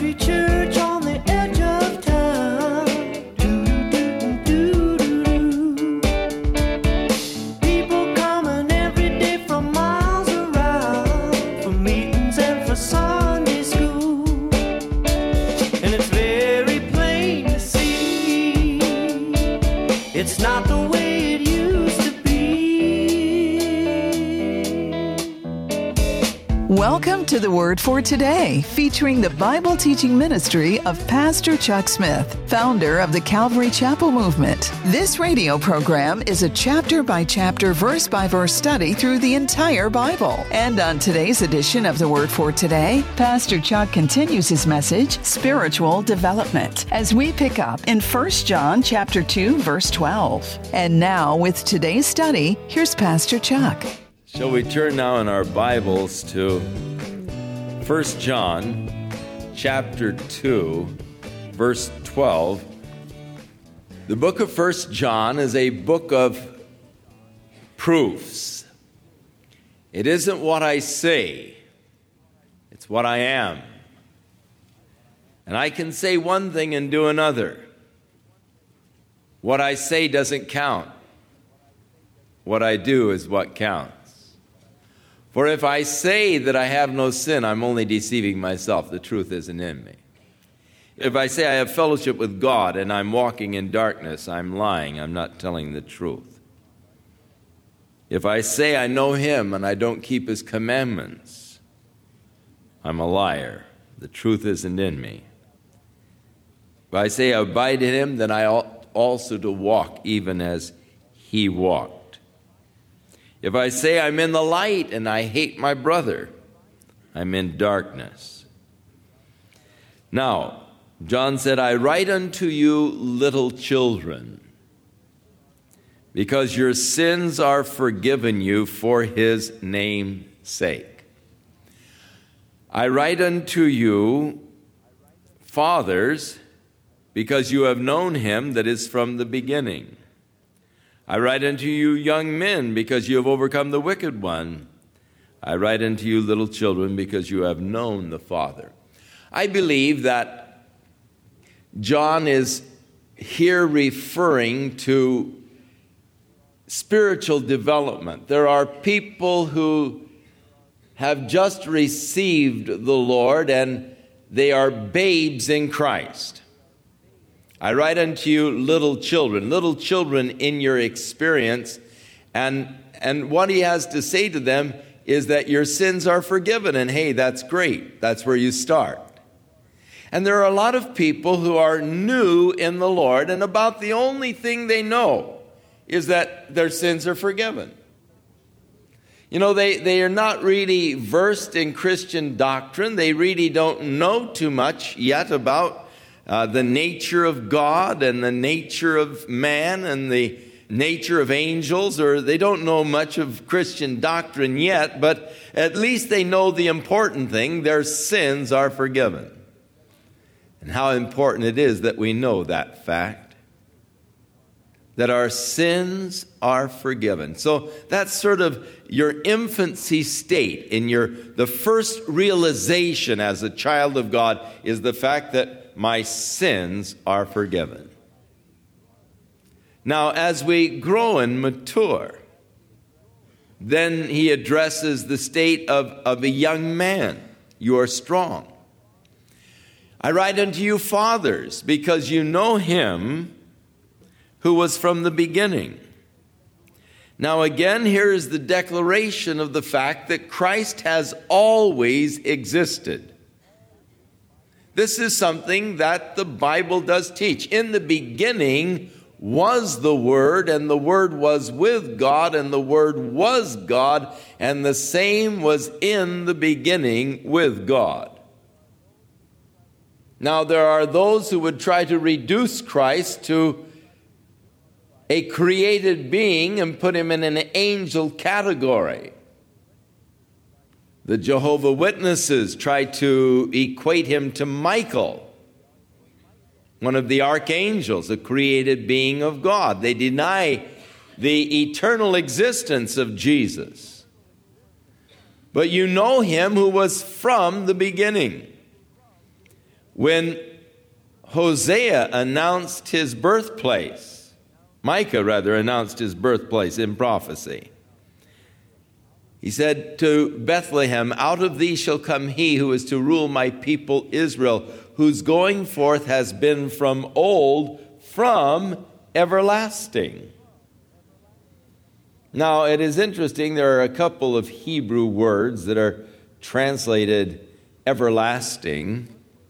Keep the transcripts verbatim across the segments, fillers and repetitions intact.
Country church on the edge of town. Do-do-do-do-do-do. People coming every day from miles around for meetings and for Sunday school. And it's very plain to see it's not the way it used to be. Welcome to the Word for Today, featuring the Bible teaching ministry of Pastor Chuck Smith, founder of the Calvary Chapel Movement. This radio program is a chapter-by-chapter, verse-by-verse study through the entire Bible. And on today's edition of the Word for Today, Pastor Chuck continues his message, Spiritual Development, as we pick up in First John chapter two, verse twelve. And now, with today's study, here's Pastor Chuck. Shall we turn now in our Bibles to First John chapter two, verse twelve. The book of First John is a book of proofs. It isn't what I say, it's what I am. And I can say one thing and do another. What I say doesn't count. What I do is what counts. For if I say that I have no sin, I'm only deceiving myself. The truth isn't in me. If I say I have fellowship with God and I'm walking in darkness, I'm lying. I'm not telling the truth. If I say I know Him and I don't keep His commandments, I'm a liar. The truth isn't in me. If I say I abide in Him, then I ought also to walk even as He walked. If I say I'm in the light and I hate my brother, I'm in darkness. Now, John said, I write unto you, little children, because your sins are forgiven you for His name's sake. I write unto you, fathers, because you have known Him that is from the beginning. I write unto you, young men, because you have overcome the wicked one. I write unto you, little children, because you have known the Father. I believe that John is here referring to spiritual development. There are people who have just received the Lord, and they are babes in Christ. I write unto you, little children, little children in your experience, and and what he has to say to them is that your sins are forgiven, and hey, that's great. That's where you start. And there are a lot of people who are new in the Lord, and about the only thing they know is that their sins are forgiven. You know, they, they are not really versed in Christian doctrine. They really don't know too much yet about Uh, the nature of God and the nature of man and the nature of angels, or they don't know much of Christian doctrine yet, but at least they know the important thing: their sins are forgiven. And how important it is that we know that fact, that our sins are forgiven. So that's sort of your infancy state. In your the first realization as a child of God is the fact that my sins are forgiven. Now, as we grow and mature, then he addresses the state of, of a young man. You are strong. I write unto you, fathers, because you know Him who was from the beginning. Now again, here is the declaration of the fact that Christ has always existed. This is something that the Bible does teach. In the beginning was the Word, and the Word was with God, and the Word was God, and the same was in the beginning with God. Now, there are those who would try to reduce Christ to a created being and put Him in an angel category. The Jehovah's Witnesses try to equate Him to Michael, one of the archangels, a created being of God. They deny the eternal existence of Jesus. But you know Him who was from the beginning. When Hosea announced his birthplace, Micah rather announced his birthplace in prophecy. He said to Bethlehem, "Out of thee shall come he who is to rule my people Israel, whose going forth has been from old, from everlasting." Now, it is interesting, there are a couple of Hebrew words that are translated everlasting.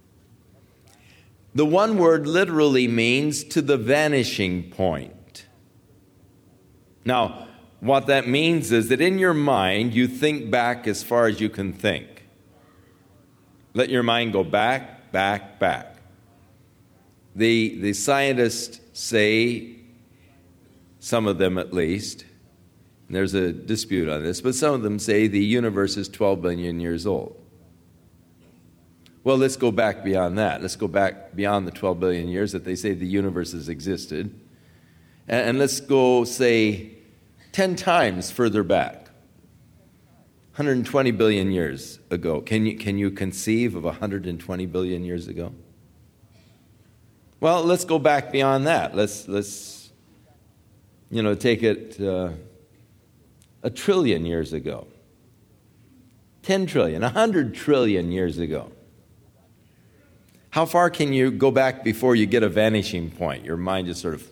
The one word literally means to the vanishing point. Now, what that means is that in your mind, you think back as far as you can think. Let your mind go back, back, back. The, the scientists say, some of them at least, and there's a dispute on this, but some of them say the universe is twelve billion years old. Well, let's go back beyond that. Let's go back beyond the twelve billion years that they say the universe has existed. And, and let's go, say, ten times further back. one hundred twenty billion years ago. Can you, can you conceive of one hundred twenty billion years ago? Well, let's go back beyond that. Let's, let's you know, take it uh, a trillion years ago. ten trillion, one hundred trillion years ago. How far can you go back before you get a vanishing point? Your mind just sort of...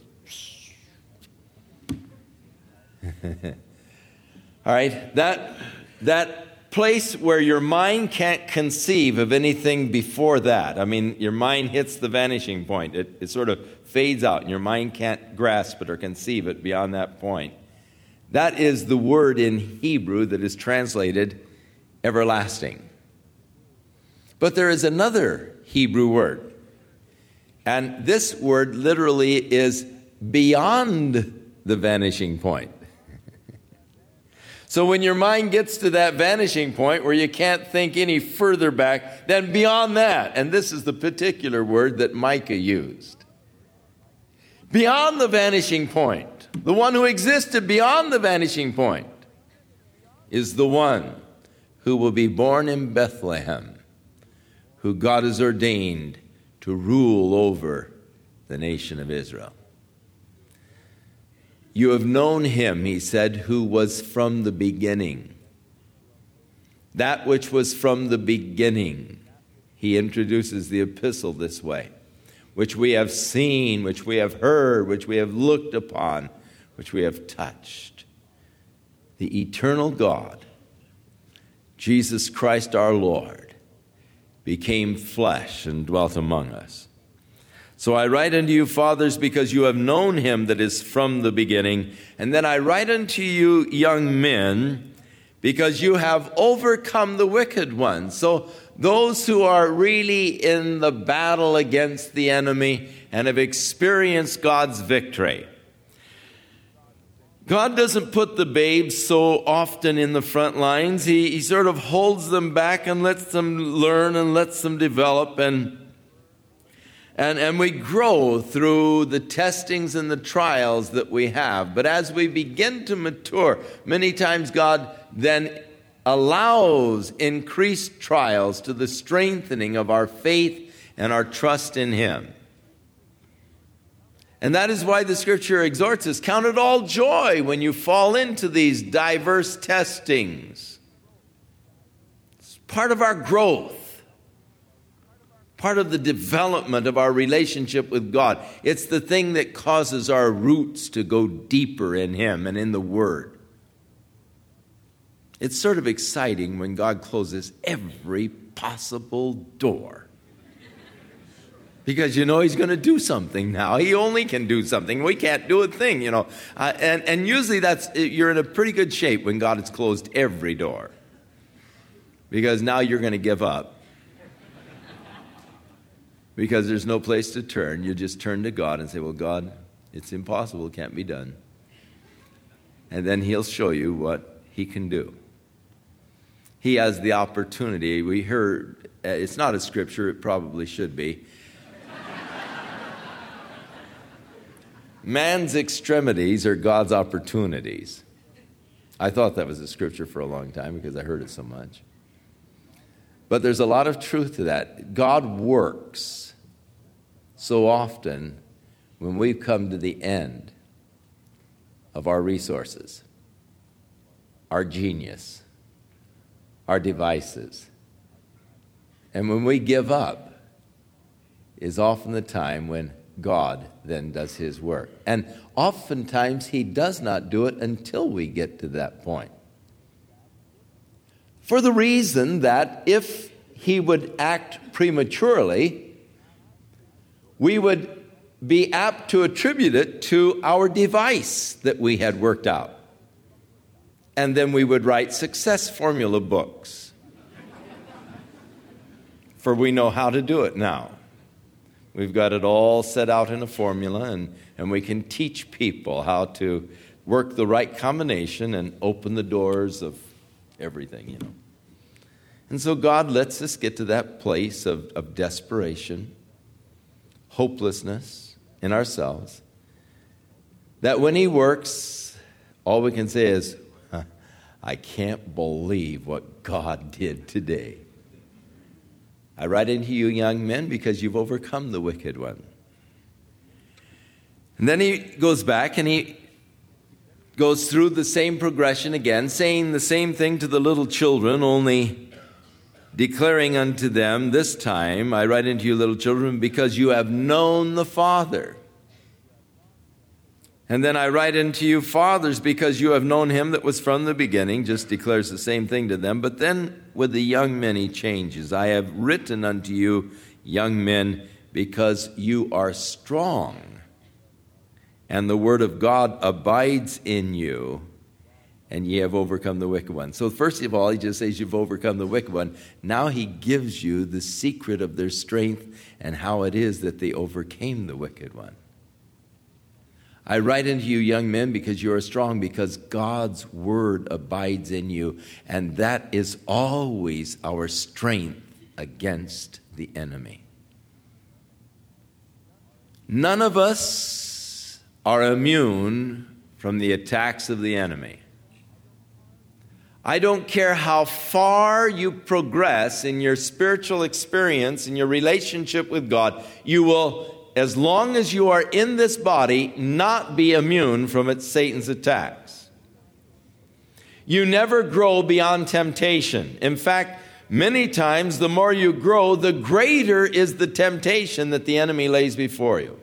All right, that, that place where your mind can't conceive of anything before that. I mean, your mind hits the vanishing point. It, it sort of fades out, and your mind can't grasp it or conceive it beyond that point. That is the word in Hebrew that is translated everlasting. But there is another Hebrew word, and this word literally is beyond the vanishing point. So when your mind gets to that vanishing point where you can't think any further back, then beyond that, and this is the particular word that Micah used. Beyond the vanishing point, the one who existed beyond the vanishing point, is the one who will be born in Bethlehem, who God has ordained to rule over the nation of Israel. You have known him, he said, who was from the beginning. That which was from the beginning. He introduces the epistle this way. Which we have seen, which we have heard, which we have looked upon, which we have touched. The eternal God, Jesus Christ our Lord, became flesh and dwelt among us. So I write unto you, fathers, because you have known him that is from the beginning. And then I write unto you, young men, because you have overcome the wicked one. So those who are really in the battle against the enemy and have experienced God's victory. God doesn't put the babes so often in the front lines. He, he sort of holds them back and lets them learn and lets them develop, and And, and we grow through the testings and the trials that we have. But as we begin to mature, many times God then allows increased trials to the strengthening of our faith and our trust in him. And that is why the scripture exhorts us, count it all joy when you fall into these diverse testings. It's part of our growth. Part of the development of our relationship with God. It's the thing that causes our roots to go deeper in him and in the Word. It's sort of exciting when God closes every possible door. Because you know he's going to do something now. He only can do something. We can't do a thing, you know. Uh, and, and usually that's you're in a pretty good shape when God has closed every door. Because now you're going to give up. Because there's no place to turn. You just turn to God and say, well, God, it's impossible. It can't be done. And then he'll show you what he can do. He has the opportunity. We heard, it's not a scripture. It probably should be. Man's extremities are God's opportunities. I thought that was a scripture for a long time because I heard it so much. But there's a lot of truth to that. God works so often when we've come to the end of our resources, our genius, our devices. And when we give up is often the time when God then does his work. And oftentimes he does not do it until we get to that point. For the reason that if he would act prematurely, we would be apt to attribute it to our device that we had worked out. And then we would write success formula books. For we know how to do it now. We've got it all set out in a formula, and, and we can teach people how to work the right combination and open the doors of everything, you know. And so God lets us get to that place of, of desperation, hopelessness in ourselves, that when he works, all we can say is, I can't believe what God did today. I write into you, young men, because you've overcome the wicked one. And then he goes back and he goes through the same progression again, saying the same thing to the little children, only declaring unto them, this time, I write into you, little children, because you have known the Father. And then I write unto you, fathers, because you have known him that was from the beginning, just declares the same thing to them. But then with the young men he changes. I have written unto you, young men, because you are strong, and the word of God abides in you, and ye have overcome the wicked one. So first of all, he just says you've overcome the wicked one. Now he gives you the secret of their strength and how it is that they overcame the wicked one. I write unto you, young men, because you are strong, because God's word abides in you, and that is always our strength against the enemy. None of us are immune from the attacks of the enemy. I don't care how far you progress in your spiritual experience, in your relationship with God, you will, as long as you are in this body, not be immune from its Satan's attacks. You never grow beyond temptation. In fact, many times the more you grow, the greater is the temptation that the enemy lays before you.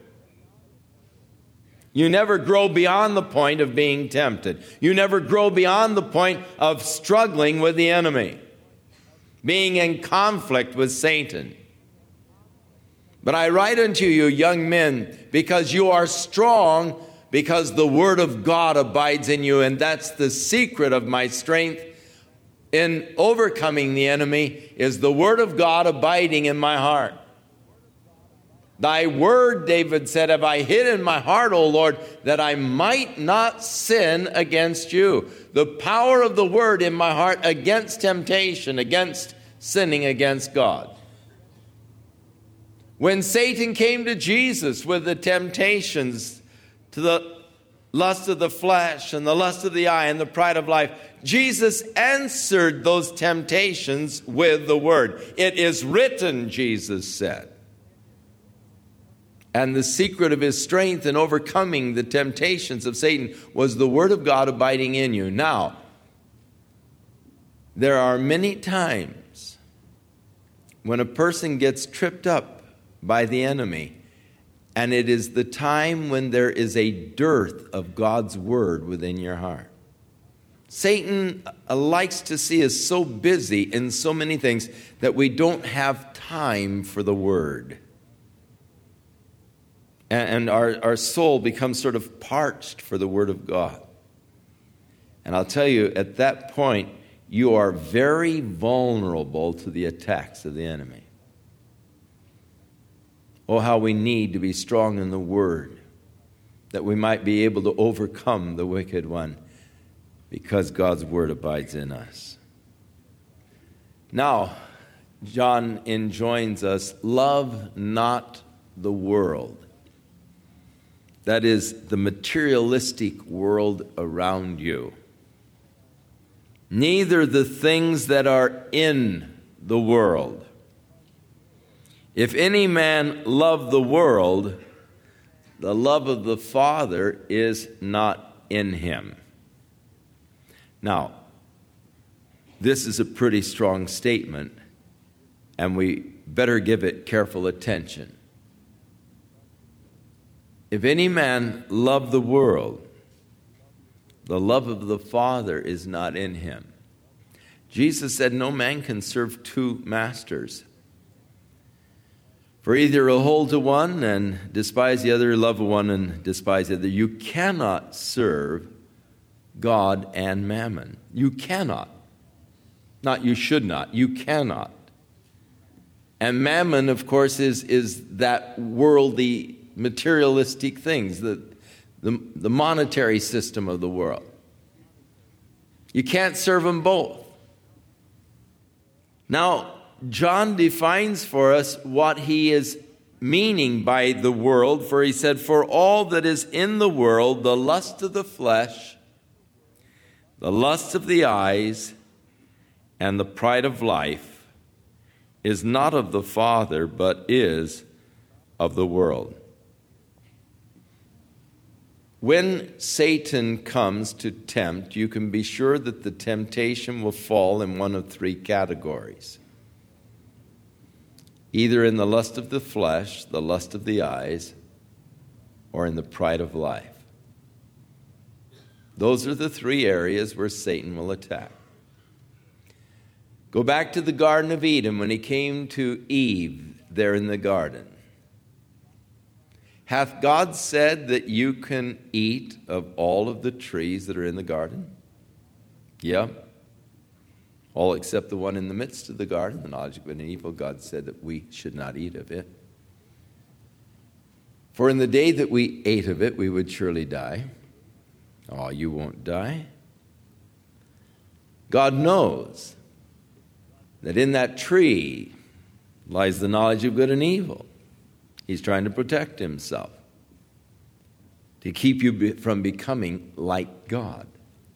You never grow beyond the point of being tempted. You never grow beyond the point of struggling with the enemy, being in conflict with Satan. But I write unto you, young men, because you are strong, because the word of God abides in you, and that's the secret of my strength in overcoming the enemy, is the word of God abiding in my heart. Thy word, David said, have I hid in my heart, O Lord, that I might not sin against you. The power of the word in my heart against temptation, against sinning against God. When Satan came to Jesus with the temptations to the lust of the flesh and the lust of the eye and the pride of life, Jesus answered those temptations with the word. It is written, Jesus said. And the secret of his strength in overcoming the temptations of Satan was the word of God abiding in you. Now, there are many times when a person gets tripped up by the enemy, and it is the time when there is a dearth of God's word within your heart. Satan likes to see us so busy in so many things that we don't have time for the word. And our, our soul becomes sort of parched for the word of God. And I'll tell you, at that point, you are very vulnerable to the attacks of the enemy. Oh, how we need to be strong in the word, that we might be able to overcome the wicked one, because God's word abides in us. Now, John enjoins us, love not the world. That is the materialistic world around you. Neither the things that are in the world. If any man love the world, the love of the Father is not in him. Now, this is a pretty strong statement, and we better give it careful attention. If any man love the world, the love of the Father is not in him. Jesus said, no man can serve two masters. For either he'll hold to one and despise the other, love one and despise the other. You cannot serve God and mammon. You cannot. Not you should not. You cannot. And mammon, of course, is, is that worldly, materialistic things, the, the, the monetary system of the world. You can't serve them both. Now, John defines for us what he is meaning by the world, for he said, for all that is in the world, the lust of the flesh, the lust of the eyes, and the pride of life, is not of the Father, but is of the world. When Satan comes to tempt, you can be sure that the temptation will fall in one of three categories. Either in the lust of the flesh, the lust of the eyes, or in the pride of life. Those are the three areas where Satan will attack. Go back to the Garden of Eden when he came to Eve there in the garden. Hath God said that you can eat of all of the trees that are in the garden? Yeah. All except the one in the midst of the garden, the knowledge of good and evil. God said that we should not eat of it. For in the day that we ate of it, we would surely die. Oh, you won't die. God knows that in that tree lies the knowledge of good and evil. He's trying to protect himself, to keep you be- from becoming like God.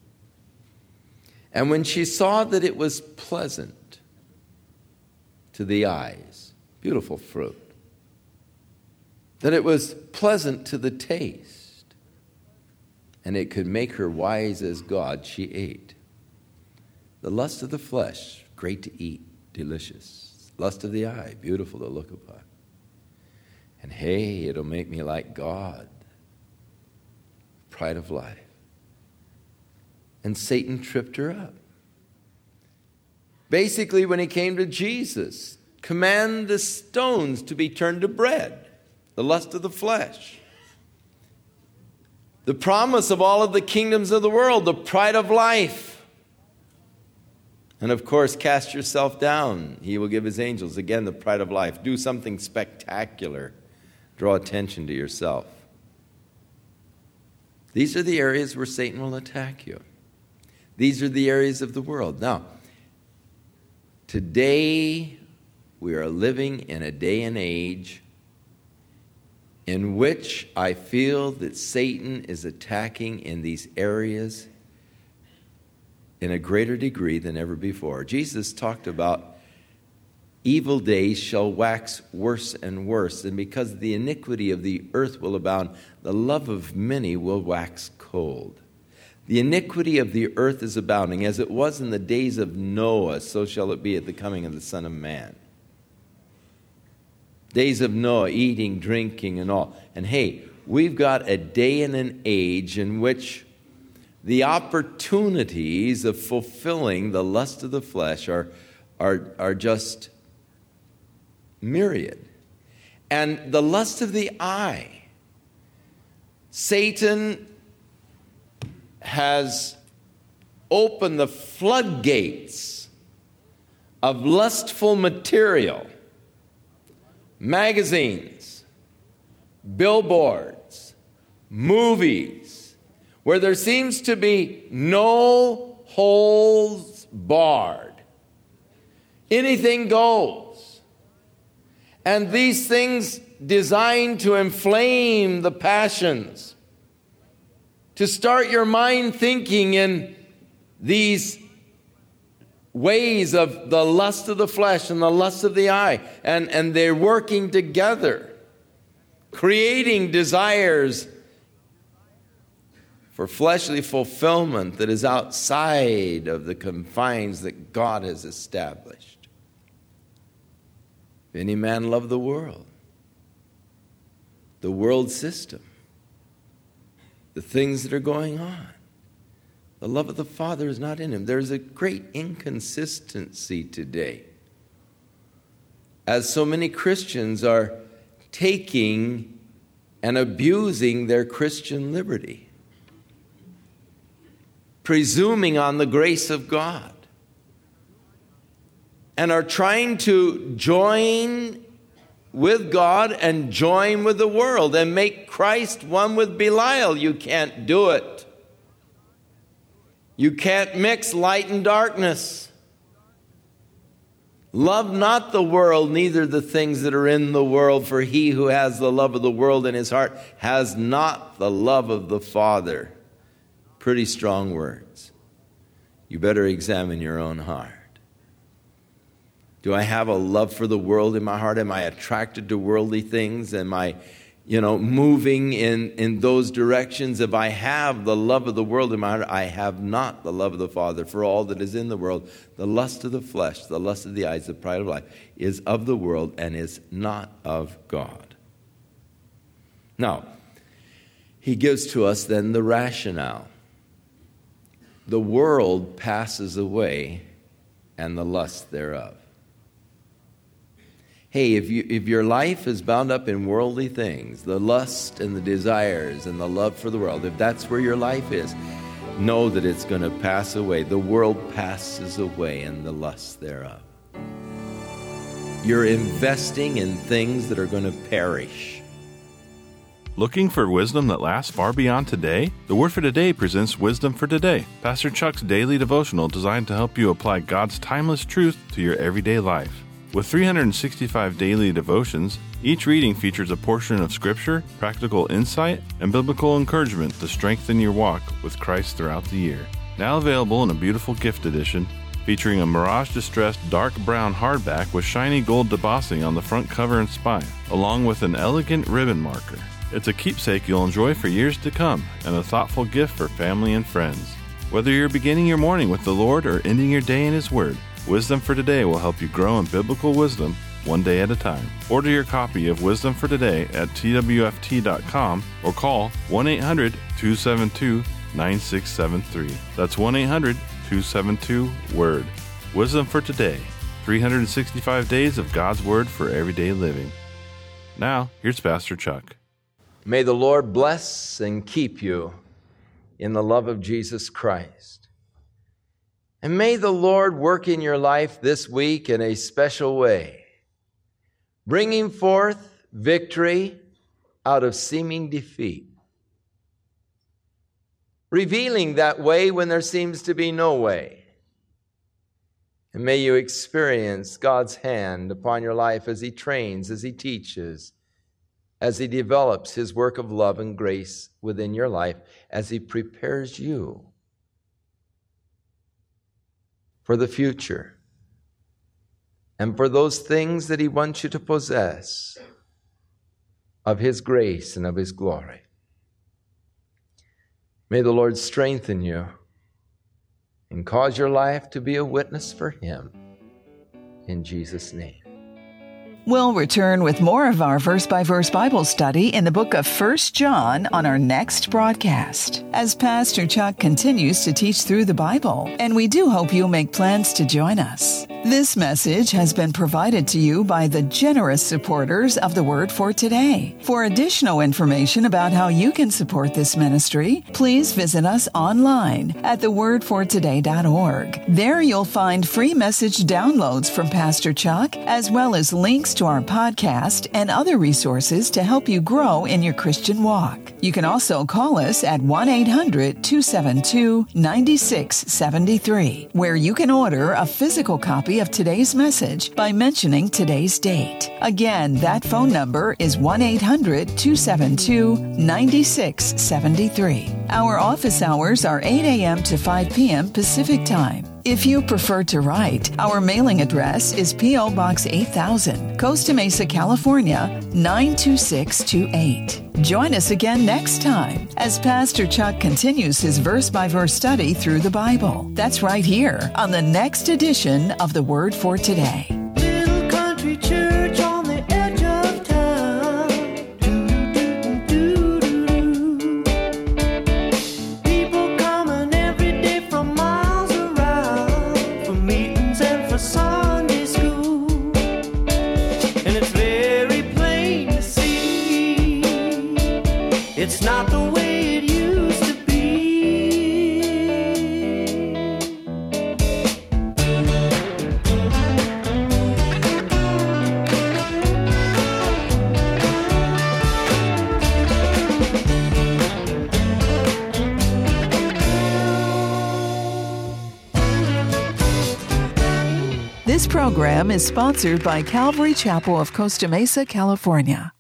And when she saw that it was pleasant to the eyes, beautiful fruit, that it was pleasant to the taste, and it could make her wise as God, she ate. The lust of the flesh, great to eat, delicious. Lust of the eye, beautiful to look upon. And hey, it'll make me like God. Pride of life. And Satan tripped her up. Basically, when he came to Jesus, command the stones to be turned to bread. The lust of the flesh. The promise of all of the kingdoms of the world, the pride of life. And of course, cast yourself down. He will give his angels, again, the pride of life. Do something spectacular. Draw attention to yourself. These are the areas where Satan will attack you. These are the areas of the world. Now, today we are living in a day and age in which I feel that Satan is attacking in these areas in a greater degree than ever before. Jesus talked about evil days shall wax worse and worse, and because the iniquity of the earth will abound, the love of many will wax cold. The iniquity of the earth is abounding, as it was in the days of Noah, so shall it be at the coming of the Son of Man. Days of Noah, eating, drinking, and all. And hey, we've got a day and an age in which the opportunities of fulfilling the lust of the flesh are, are, are just myriad. And the lust of the eye. Satan has opened the floodgates of lustful material. Magazines, billboards, movies, where there seems to be no holds barred. Anything goes. And these things designed to inflame the passions, to start your mind thinking in these ways of the lust of the flesh and the lust of the eye. And, and they're working together, creating desires for fleshly fulfillment that is outside of the confines that God has established. If any man love the world, the world system, the things that are going on, the love of the Father is not in him. There's a great inconsistency today, as so many Christians are taking and abusing their Christian liberty, presuming on the grace of God, and are trying to join with God and join with the world and make Christ one with Belial. You can't do it. You can't mix light and darkness. Love not the world, neither the things that are in the world, for he who has the love of the world in his heart has not the love of the Father. Pretty strong words. You better examine your own heart. Do I have a love for the world in my heart? Am I attracted to worldly things? Am I, you know, moving in, in those directions? If I have the love of the world in my heart, I have not the love of the Father. For all that is in the world, the lust of the flesh, the lust of the eyes, the pride of life, is of the world and is not of God. Now, he gives to us then the rationale. The world passes away and the lust thereof. Hey, if you if your life is bound up in worldly things, the lust and the desires and the love for the world, if that's where your life is, know that it's going to pass away. The world passes away and the lust thereof. You're investing in things that are going to perish. Looking for wisdom that lasts far beyond today? The Word for Today presents Wisdom for Today, Pastor Chuck's daily devotional designed to help you apply God's timeless truth to your everyday life. With three hundred sixty-five daily devotions, each reading features a portion of Scripture, practical insight, and biblical encouragement to strengthen your walk with Christ throughout the year. Now available in a beautiful gift edition, featuring a Mirage Distressed dark brown hardback with shiny gold embossing on the front cover and spine, along with an elegant ribbon marker. It's a keepsake you'll enjoy for years to come, and a thoughtful gift for family and friends. Whether you're beginning your morning with the Lord or ending your day in His Word, Wisdom for Today will help you grow in biblical wisdom one day at a time. Order your copy of Wisdom for Today at T W F T dot com or call one eight hundred two seven two nine six seven three. That's one eight hundred two seven two WORD. Wisdom for Today, three hundred sixty-five days of God's Word for everyday living. Now, here's Pastor Chuck. May the Lord bless and keep you in the love of Jesus Christ. And may the Lord work in your life this week in a special way, bringing forth victory out of seeming defeat, revealing that way when there seems to be no way. And may you experience God's hand upon your life as He trains, as He teaches, as He develops His work of love and grace within your life, as He prepares you for the future and for those things that He wants you to possess of His grace and of His glory. May the Lord strengthen you and cause your life to be a witness for Him. In Jesus' name. We'll return with more of our verse-by-verse Bible study in the book of First John on our next broadcast, as Pastor Chuck continues to teach through the Bible, and we do hope you'll make plans to join us. This message has been provided to you by the generous supporters of the Word for Today. For additional information about how you can support this ministry, please visit us online at the word for today dot org. There you'll find free message downloads from Pastor Chuck, as well as links to our podcast and other resources to help you grow in your Christian walk. You can also call us at one eight hundred two seven two nine six seven three, where you can order a physical copy of today's message by mentioning today's date. Again, that phone number is one eight hundred two seven two nine six seven three. Our office hours are eight a.m. to five p.m. Pacific Time. If you prefer to write, our mailing address is P O. Box eight thousand, Costa Mesa, California, nine two six two eight. Join us again next time as Pastor Chuck continues his verse-by-verse study through the Bible. That's right here on the next edition of The Word for Today. Little country church on the edge of town. Doo-doo-doo-doo-doo. People coming every day from miles around for meetings and for Sunday school. And it's very plain to see it's not the way it used to be. This program is sponsored by Calvary Chapel of Costa Mesa, California.